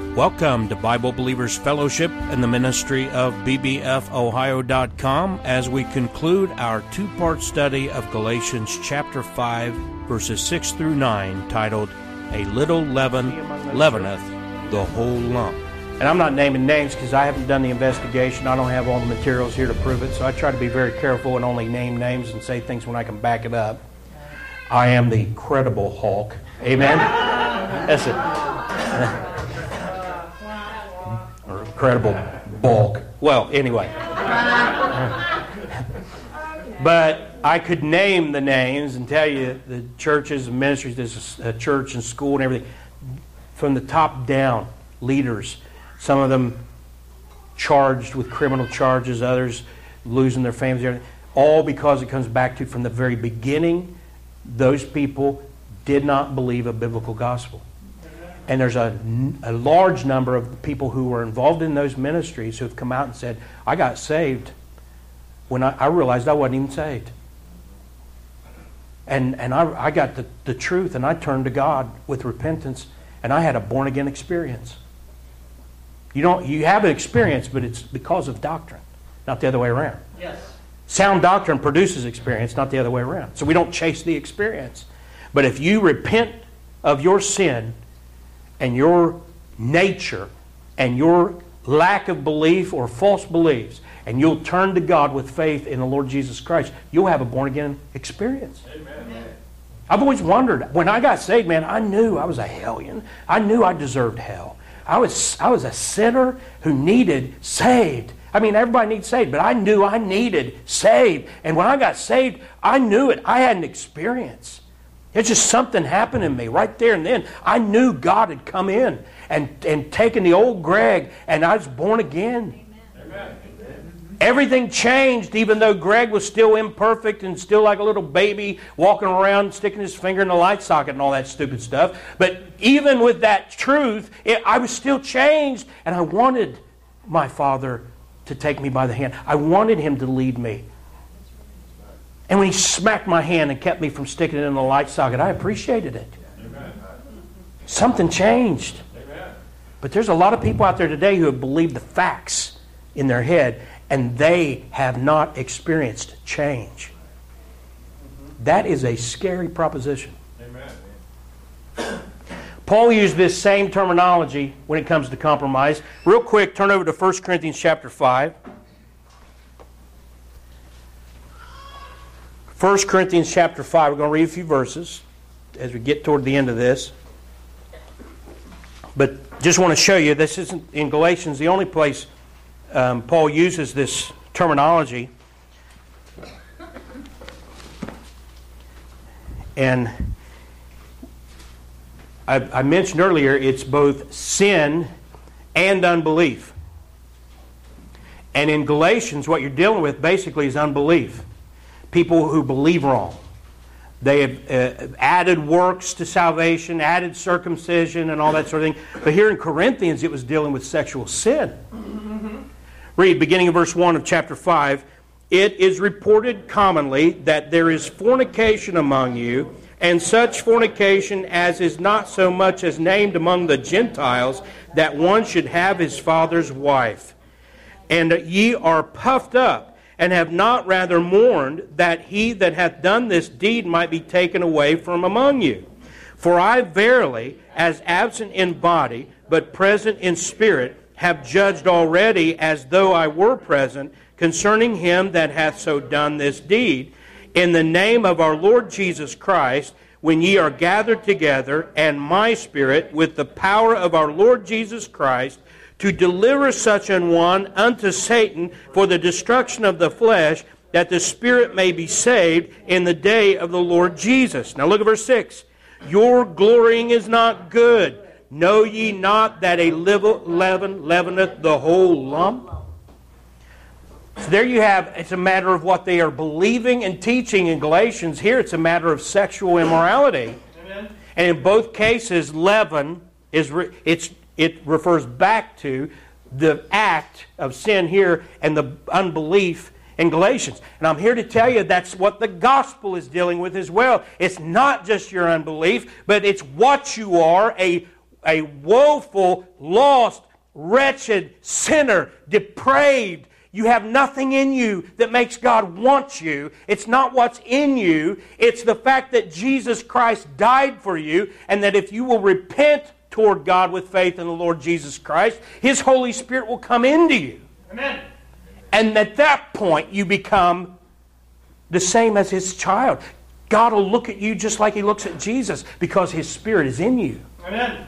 Welcome to Bible Believers Fellowship and the ministry of bbfohio.com as we conclude our two-part study of Galatians chapter 5, verses 6 through 9, titled, A Little Leaven Leaveneth the Whole Lump. And I'm not naming names because I haven't done the investigation. I don't have all the materials here to prove it, so I try to be very careful and only name names and say things when I can back it up. I am the Credible Hulk. Amen? That's it. Or Credible Bulk. Well, anyway. But I could name the names and tell you the churches and ministries, there's a church and school and everything, from the top down, leaders. Some of them charged with criminal charges, others losing their families, everything. All because it comes back to, from the very beginning, those people did not believe a biblical gospel. And there's a large number of people who were involved in those ministries who have come out and said, I got saved when I realized I wasn't even saved. And I got the truth, and I turned to God with repentance, and I had a born-again experience. You have an experience, but it's because of doctrine, not the other way around. Yes. Sound doctrine produces experience, not the other way around. So we don't chase the experience. But if you repent of your sin and your nature and your lack of belief or false beliefs, and you'll turn to God with faith in the Lord Jesus Christ, you'll have a born-again experience. Amen. I've always wondered, when I got saved, man, I knew I was a hellion. I knew I deserved hell. I was a sinner who needed saved. I mean, everybody needs saved, but I knew I needed saved. And when I got saved, I knew it. I had an experience. It's just something happened in me right there and then. I knew God had come in and taken the old Greg, and I was born again. Amen. Everything changed, even though Greg was still imperfect and still like a little baby walking around sticking his finger in the light socket and all that stupid stuff. But even with that truth, I was still changed, and I wanted my Father to take me by the hand. I wanted Him to lead me. And when He smacked my hand and kept me from sticking it in the light socket, I appreciated it. Amen. Something changed. Amen. But there's a lot of people out there today who have believed the facts in their head, and they have not experienced change. That is a scary proposition. Amen. Paul used this same terminology when it comes to compromise. Real quick, turn over to 1 Corinthians chapter 5. 1 Corinthians chapter 5. We're going to read a few verses as we get toward the end of this. But just want to show you, this isn't in Galatians the only place Paul uses this terminology. And I mentioned earlier, it's both sin and unbelief. And in Galatians, what you're dealing with basically is unbelief. People who believe wrong. They have added works to salvation, added circumcision, and all that sort of thing. But here in Corinthians, it was dealing with sexual sin. Read, beginning of verse 1 of chapter 5. It is reported commonly that there is fornication among you, and such fornication as is not so much as named among the Gentiles, that one should have his father's wife. And ye are puffed up, and have not rather mourned that he that hath done this deed might be taken away from among you. For I verily, as absent in body, but present in spirit, have judged already as though I were present concerning him that hath so done this deed, in the name of our Lord Jesus Christ, when ye are gathered together, and my spirit, with the power of our Lord Jesus Christ, to deliver such an one unto Satan for the destruction of the flesh, that the spirit may be saved in the day of the Lord Jesus. Now look at verse 6. Your glorying is not good. Know ye not that a little leaven leaveneth the whole lump? So there you have, it's a matter of what they are believing and teaching in Galatians. Here it's a matter of sexual immorality. Amen. And in both cases, leaven it refers back to the act of sin here and the unbelief in Galatians. And I'm here to tell you that's what the gospel is dealing with as well. It's not just your unbelief, but it's what you are, a a woeful, lost, wretched sinner, depraved. You have nothing in you that makes God want you. It's not what's in you. It's the fact that Jesus Christ died for you, and that if you will repent toward God with faith in the Lord Jesus Christ, His Holy Spirit will come into you. Amen. And at that point, you become the same as His child. God will look at you just like He looks at Jesus, because His Spirit is in you. Amen.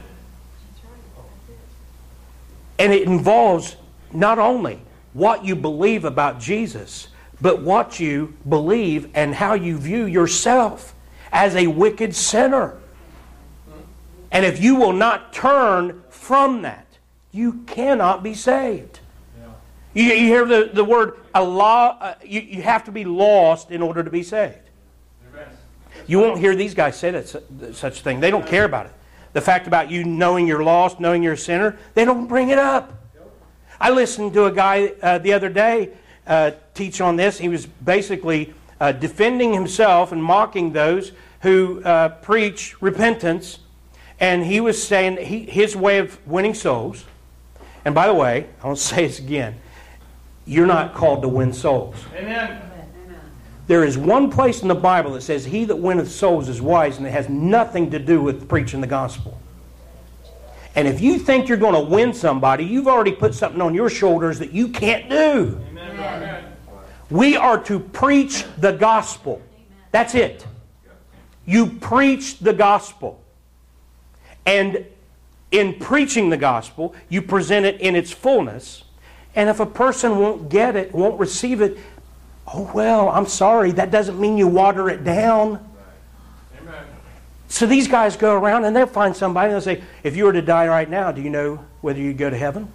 And it involves not only what you believe about Jesus, but what you believe and how you view yourself as a wicked sinner. And if you will not turn from that, you cannot be saved. You hear the word Allah, you have to be lost in order to be saved. You won't hear these guys say that such thing. They don't care about it. The fact about you knowing you're lost, knowing you're a sinner, they don't bring it up. I listened to a guy the other day teach on this. He was basically defending himself and mocking those who preach repentance. And he was saying his way of winning souls. And by the way, I want to say this again. You're not called to win souls. Amen. There is one place in the Bible that says, "He that winneth souls is wise," and it has nothing to do with preaching the gospel. And if you think you're going to win somebody, you've already put something on your shoulders that you can't do. Amen. We are to preach the gospel. That's it. You preach the gospel. And in preaching the gospel, you present it in its fullness. And if a person won't get it, won't receive it, oh well, I'm sorry, that doesn't mean you water it down. Amen. So these guys go around and they'll find somebody and they'll say, if you were to die right now, do you know whether you'd go to heaven?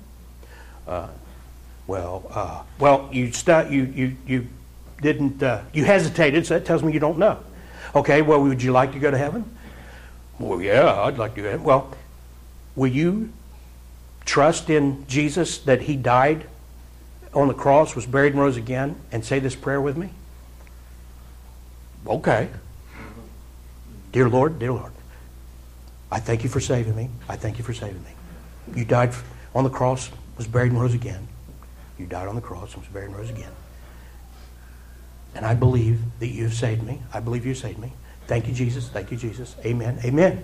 Well, you didn't, you hesitated, so that tells me you don't know. Okay, well, would you like to go to heaven? Well, yeah, I'd like to go to heaven. Well, will you trust in Jesus that He died on the cross, was buried and rose again, and say this prayer with me? Okay. Dear Lord, I thank You for saving me. I thank You for saving me. You died on the cross, was buried and rose again. You died on the cross and was buried and rose again. And I believe that You have saved me. I believe You saved me. Thank You, Jesus. Thank You, Jesus. Amen. Amen.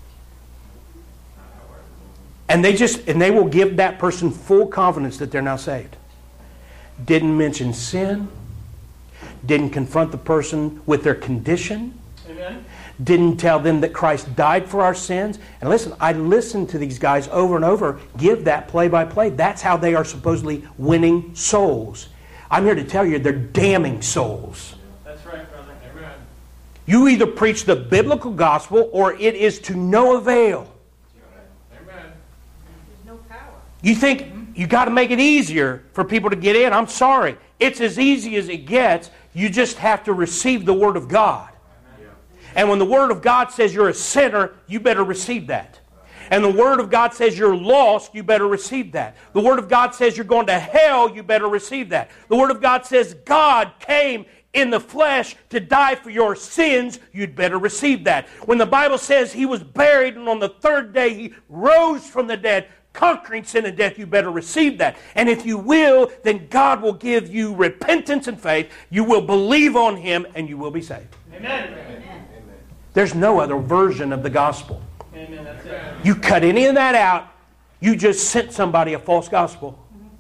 And they will give that person full confidence that they're now saved. Didn't mention sin. Didn't confront the person with their condition. Amen. Didn't tell them that Christ died for our sins. And listen, I listen to these guys over and over give that play by play. That's how they are supposedly winning souls. I'm here to tell you they're damning souls. That's right, brother. Amen. You either preach the biblical gospel or it is to no avail. Amen. There's no power. You think you got to make it easier for people to get in? I'm sorry. It's as easy as it gets. You just have to receive the Word of God. And when the Word of God says you're a sinner, you better receive that. And the Word of God says you're lost, you better receive that. The Word of God says you're going to hell, you better receive that. The Word of God says God came in the flesh to die for your sins, you'd better receive that. When the Bible says He was buried and on the third day He rose from the dead, conquering sin and death, you better receive that. And if you will, then God will give you repentance and faith. You will believe on Him and you will be saved. Amen. There's no other version of the gospel. Amen. That's it. You cut any of that out, you just sent somebody a false gospel.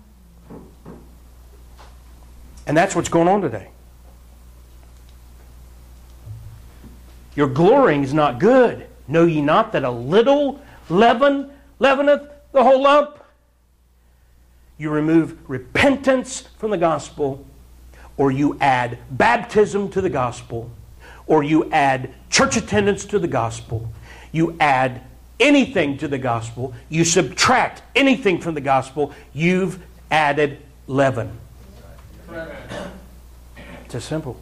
And that's what's going on today. Your glorying is not good. Know ye not that a little leaven leaveneth the whole lump? You remove repentance from the gospel, or you add baptism to the gospel, or you add church attendance to the gospel, you add anything to the gospel, you subtract anything from the gospel, you've added leaven. It's as simple.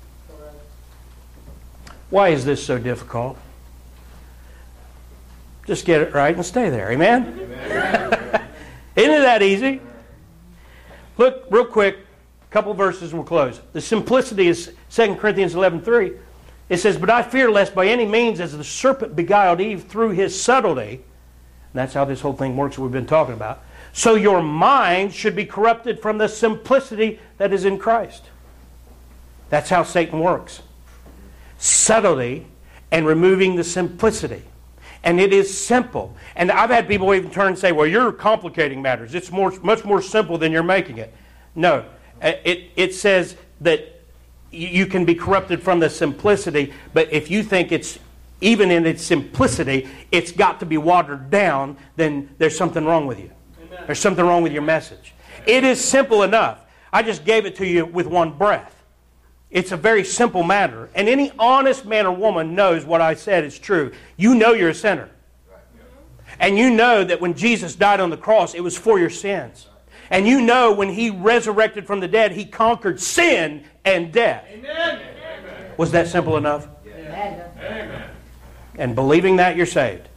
Why is this so difficult? Just get it right and stay there. Amen? Isn't it that easy? Look, real quick, a couple verses and we'll close. The simplicity is 2 Corinthians 11:3. It says, "But I fear lest by any means, as the serpent beguiled Eve through his subtlety..." And that's how this whole thing works that we've been talking about. So your mind should be corrupted from the simplicity that is in Christ. That's how Satan works. Subtlety and removing the simplicity. And it is simple. And I've had people even turn and say, well, you're complicating matters. It's much more simple than you're making it. No. It says that you can be corrupted from the simplicity, but if you think it's, even in its simplicity, it's got to be watered down, then there's something wrong with you. Amen. There's something wrong with your message. It is simple enough. I just gave it to you with one breath. It's a very simple matter. And any honest man or woman knows what I said is true. You know you're a sinner. And you know that when Jesus died on the cross, it was for your sins. And you know when He resurrected from the dead, He conquered sin and death. Amen. Was that simple enough? Amen. Amen. And believing that, you're saved.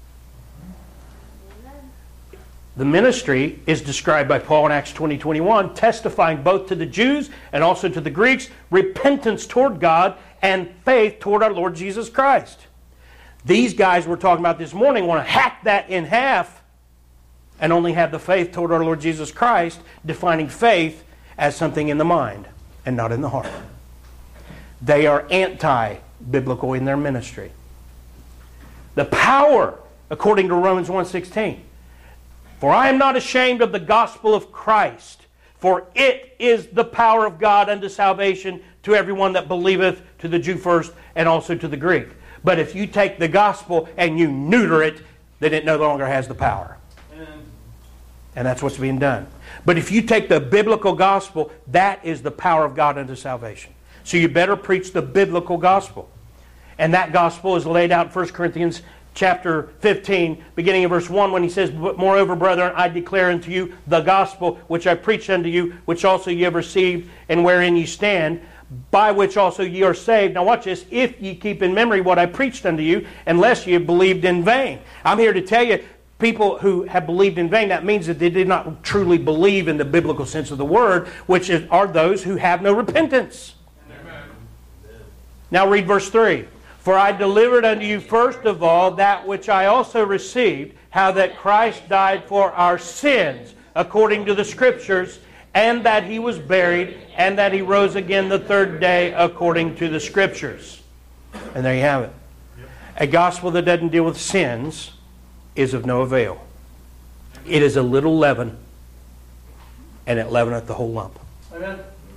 The ministry is described by Paul in Acts 20:21, testifying both to the Jews and also to the Greeks, repentance toward God and faith toward our Lord Jesus Christ. These guys we're talking about this morning want to hack that in half and only have the faith toward our Lord Jesus Christ, defining faith as something in the mind and not in the heart. They are anti-biblical in their ministry. The power, according to Romans 1:16, for I am not ashamed of the gospel of Christ, for it is the power of God unto salvation to everyone that believeth, to the Jew first, and also to the Greek. But if you take the gospel and you neuter it, then it no longer has the power. Amen. And that's what's being done. But if you take the biblical gospel, that is the power of God unto salvation. So you better preach the biblical gospel. And that gospel is laid out in 1 Corinthians chapter 15, beginning in verse 1, when he says, but moreover, brethren, I declare unto you the gospel which I preached unto you, which also ye have received, and wherein ye stand, by which also ye are saved. Now watch this. If ye keep in memory what I preached unto you, unless ye have believed in vain. I'm here to tell you, people who have believed in vain, that means that they did not truly believe in the biblical sense of the word, which are those who have no repentance. Amen. Now read verse 3. For I delivered unto you first of all that which I also received, how that Christ died for our sins, according to the Scriptures, and that He was buried, and that He rose again the third day, according to the Scriptures. And there you have it. A gospel that doesn't deal with sins is of no avail. It is a little leaven, and it leaveneth the whole lump. Amen.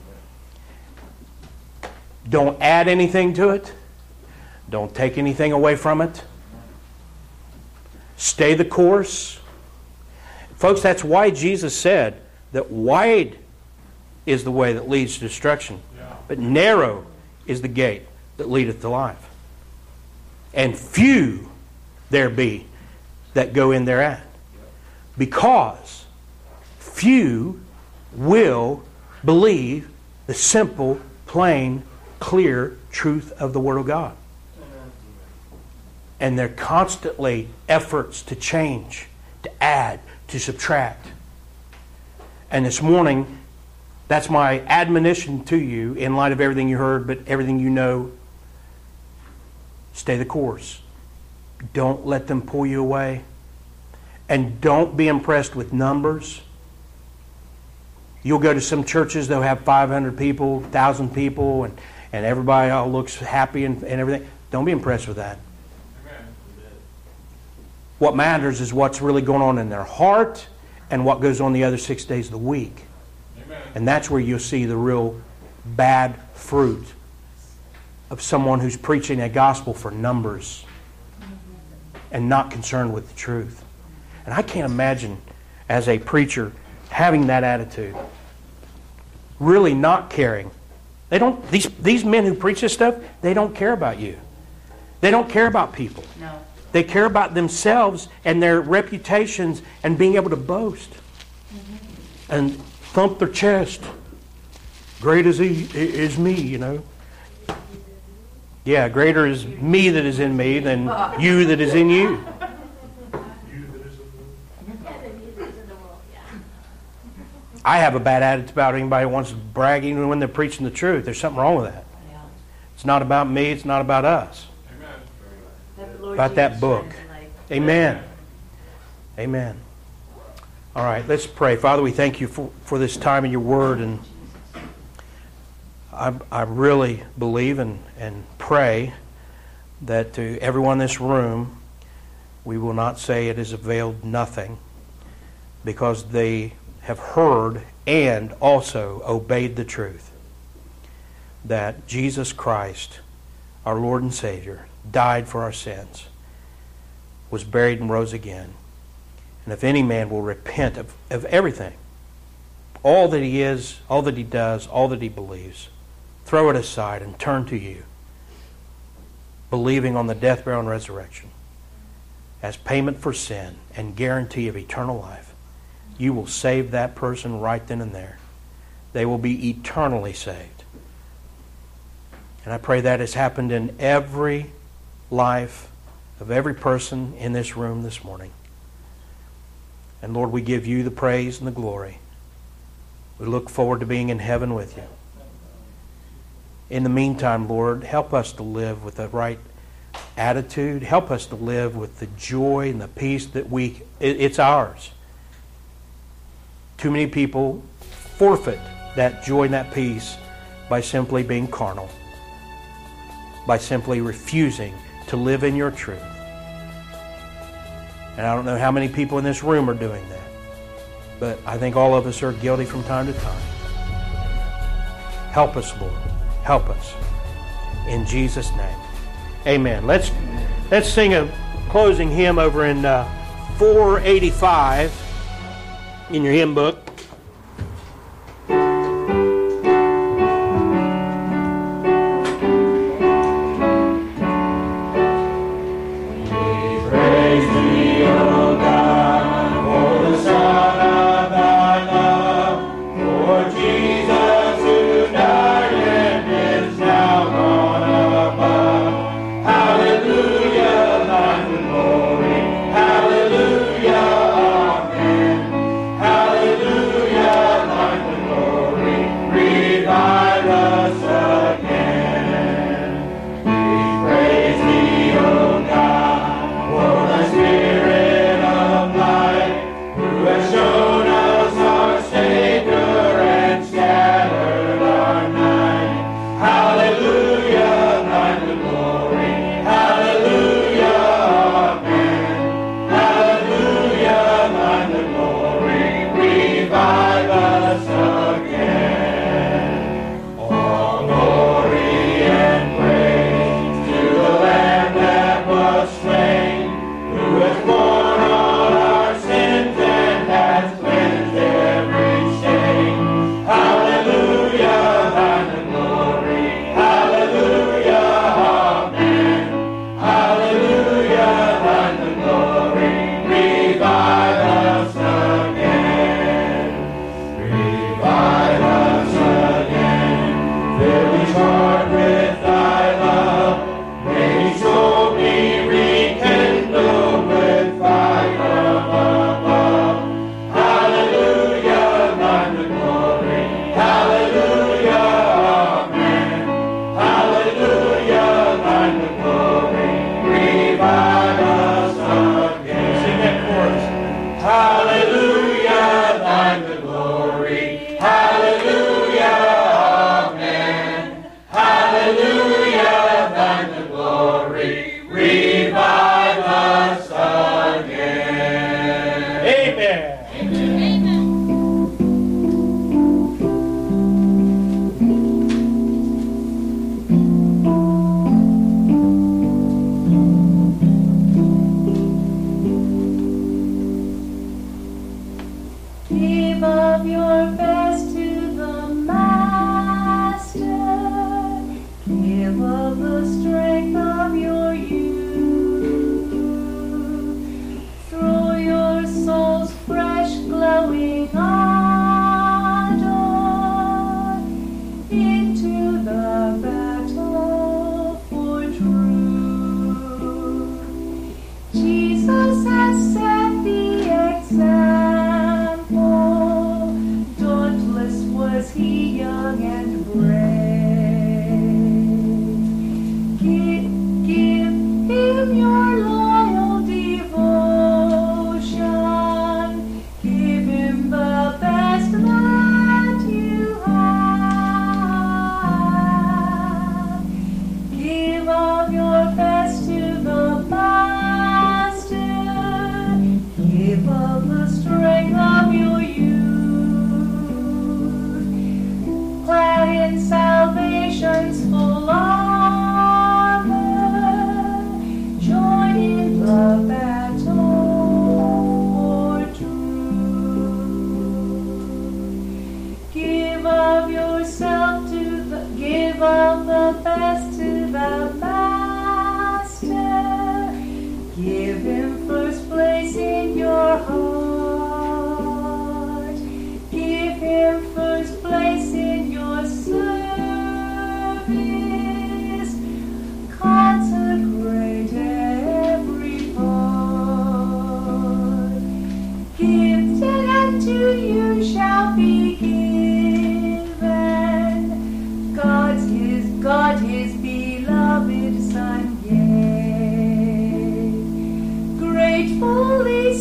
Don't add anything to it. Don't take anything away from it. Stay the course. Folks, that's why Jesus said that wide is the way that leads to destruction, but narrow is the gate that leadeth to life. And few there be that go in thereat. Because few will believe the simple, plain, clear truth of the Word of God. And they're constantly efforts to change, to add, to subtract. And this morning, that's my admonition to you in light of everything you heard, but everything you know. Stay the course. Don't let them pull you away. And don't be impressed with numbers. You'll go to some churches, they'll have 500 people, 1,000 people, and everybody all looks happy and everything. Don't be impressed with that. What matters is what's really going on in their heart and what goes on the other 6 days of the week. Amen. And that's where you'll see the real bad fruit of someone who's preaching a gospel for numbers and not concerned with the truth. And I can't imagine as a preacher having that attitude, really not caring. They don't. These men who preach this stuff, they don't care about you. They don't care about people. No. They care about themselves and their reputations and being able to boast and thump their chest. Great is He is me, you know. Yeah, greater is me that is in me than you that is in you. I have a bad attitude about anybody who wants to brag even when they're preaching the truth. There's something wrong with that. It's not about me. It's not about us. About that book. Amen. Amen. All right, let's pray. Father, we thank you for this time in your word, and I really believe and pray that to everyone in this room, we will not say it has availed nothing, because they have heard and also obeyed the truth that Jesus Christ, our Lord and Savior, died for our sins, was buried and rose again. And if any man will repent of everything, all that he is, all that he does, all that he believes, throw it aside and turn to you, believing on the death, burial, and resurrection as payment for sin and guarantee of eternal life, you will save that person right then and there. They will be eternally saved. And I pray that has happened in every life of every person in this room this morning. And Lord, we give you the praise and the glory. We look forward to being in heaven with you. In the meantime, Lord, help us to live with the right attitude. Help us to live with the joy and the peace that it's ours. Too many people forfeit that joy and that peace by simply being carnal, by simply refusing to live in your truth. And I don't know how many people in this room are doing that, but I think all of us are guilty from time to time. Help us, Lord. Help us. In Jesus' name. Amen. Let's sing a closing hymn over in 485 in your hymn book. Fill each heart with thy love, may each soul be redeemed. fully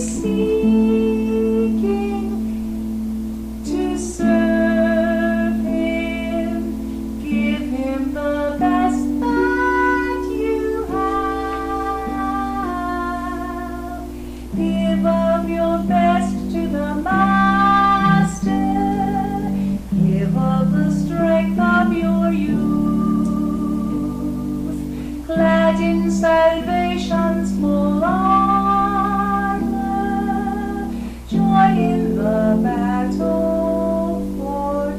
seeking to serve Him. Give Him the best that you have. Give of your best to the Master. Give of the strength of your youth, clad in salvation's full armor. Join in the battle for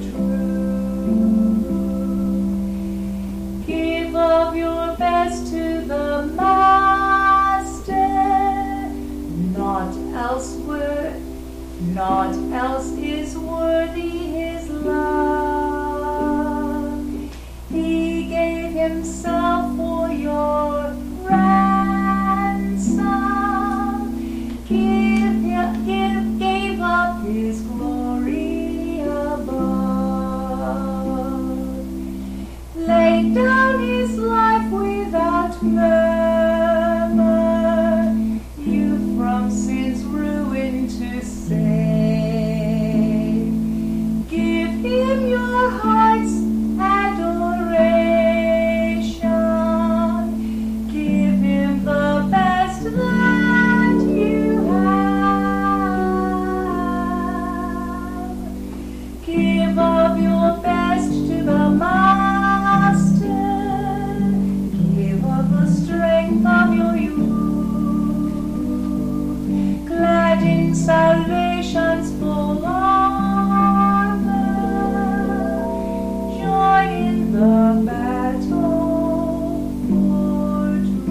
truth. Give of your best to the Master, not elsewhere. Not else is worthy His love. He gave Himself for your ransom. Gave up His glory above. Laid down His life without murmur, you from sin's ruin to save. Give Him your heart's adoration. Give Him the best that you have. Give of your best to the Master. Give of the strength of your youth, clad in salvation's full armor. Join in the battle for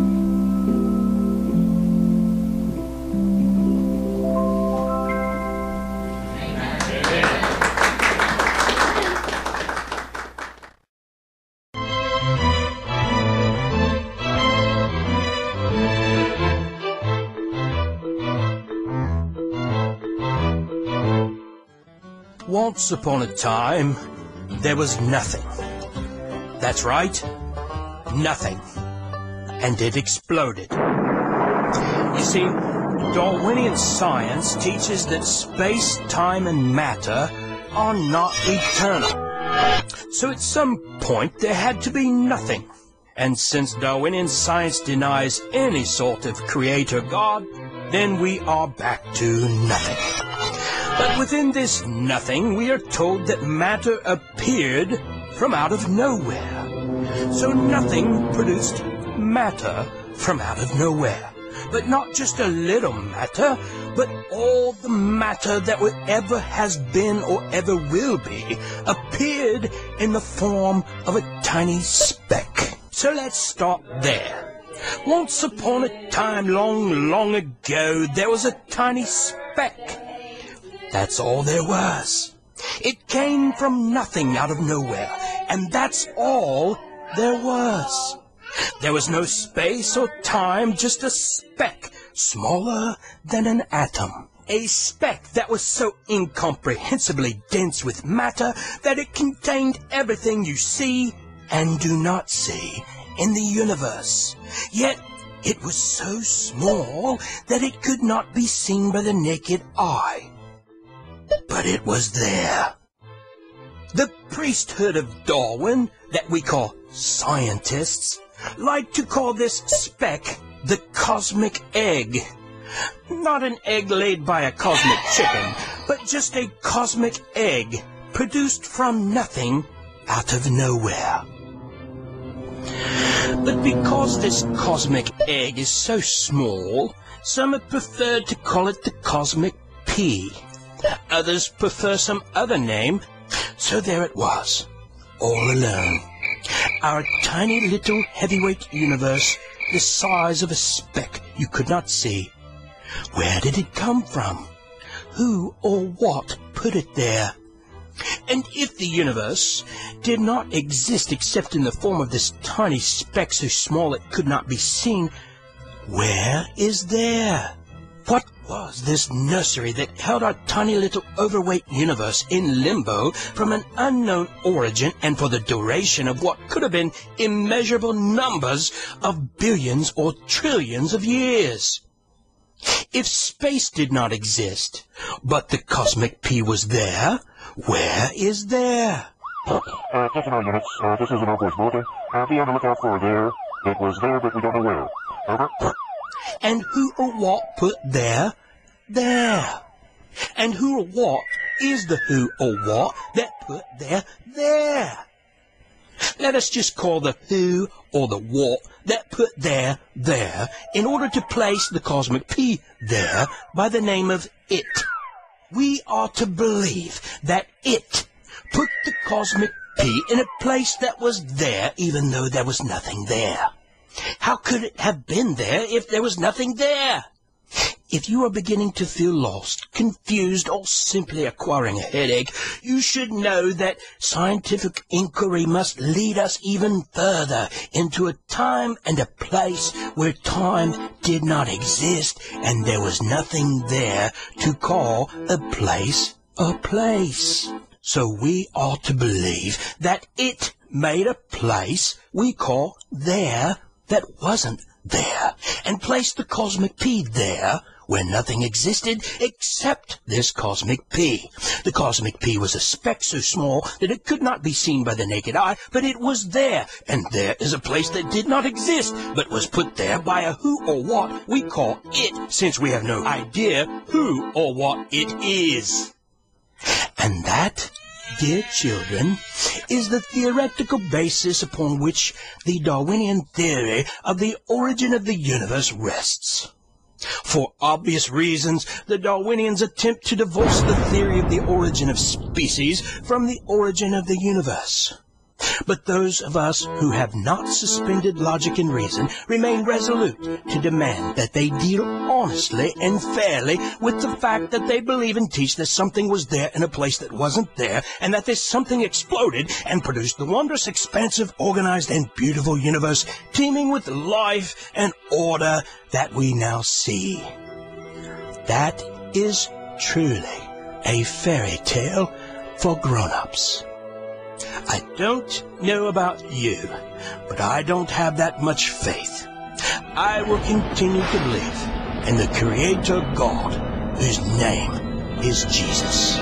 Once upon a time, there was nothing. That's right, nothing. And it exploded. You see, Darwinian science teaches that space, time, and matter are not eternal. So at some point, there had to be nothing. And since Darwinian science denies any sort of creator God, then we are back to nothing. But within this nothing, we are told that matter appeared from out of nowhere. So nothing produced matter from out of nowhere. But not just a little matter, but all the matter that ever has been or ever will be appeared in the form of a tiny speck. So let's start there. Once upon a time, long, long ago, there was a tiny speck. That's all there was. It came from nothing out of nowhere, and that's all there was. There was no space or time, just a speck, smaller than an atom. A speck that was so incomprehensibly dense with matter that it contained everything you see and do not see in the universe. Yet it was so small that it could not be seen by the naked eye. But it was there. The priesthood of Darwin, that we call scientists, like to call this speck the cosmic egg. Not an egg laid by a cosmic chicken, but just a cosmic egg produced from nothing out of nowhere. But because this cosmic egg is so small, some have preferred to call it the cosmic pea. Others prefer some other name, so there it was, all alone. Our tiny little heavyweight universe, the size of a speck you could not see. Where did it come from? Who or what put it there? And if the universe did not exist except in the form of this tiny speck so small it could not be seen, where is there? What was this nursery that held our tiny little overweight universe in limbo from an unknown origin and for the duration of what could have been immeasurable numbers of billions or trillions of years? If space did not exist, but the cosmic P was there, where is there? Attention units, this is an Oakwood bulletin. Be on the lookout for there. It was there, but we don't know where. Over. And who or what put there? There. And who or what is the who or what that put there? There. Let us just call the who or the what that put there, there, in order to place the cosmic P there by the name of it. We are to believe that it put the cosmic P in a place that was there even though there was nothing there. How could it have been there if there was nothing there? If you are beginning to feel lost, confused, or simply acquiring a headache, you should know that scientific inquiry must lead us even further into a time and a place where time did not exist and there was nothing there to call a place a place. So we are to believe that it made a place we call there that wasn't there, and placed the cosmic P there where nothing existed except this cosmic P. The cosmic P was a speck so small that it could not be seen by the naked eye, but it was there, and there is a place that did not exist, but was put there by a who or what we call it, since we have no idea who or what it is. And that, dear children, is the theoretical basis upon which the Darwinian theory of the origin of the universe rests. For obvious reasons, the Darwinians attempt to divorce the theory of the origin of species from the origin of the universe. But those of us who have not suspended logic and reason remain resolute to demand that they deal honestly and fairly with the fact that they believe and teach that something was there in a place that wasn't there, and that this something exploded and produced the wondrous, expansive, organized, and beautiful universe teeming with life and order that we now see. That is truly a fairy tale for grown-ups. I don't know about you, but I don't have that much faith. I will continue to believe in the Creator God, whose name is Jesus.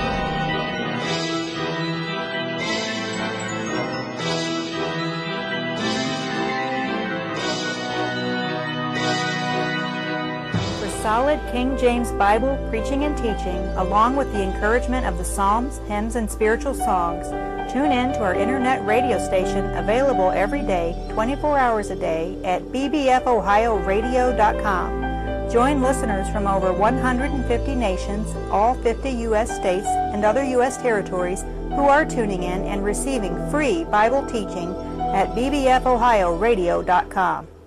For solid King James Bible preaching and teaching, along with the encouragement of the Psalms, hymns, and spiritual songs, tune in to our internet radio station, available every day, 24 hours a day, at bbfohioradio.com. Join listeners from over 150 nations, all 50 U.S. states, and other U.S. territories who are tuning in and receiving free Bible teaching at bbfohioradio.com.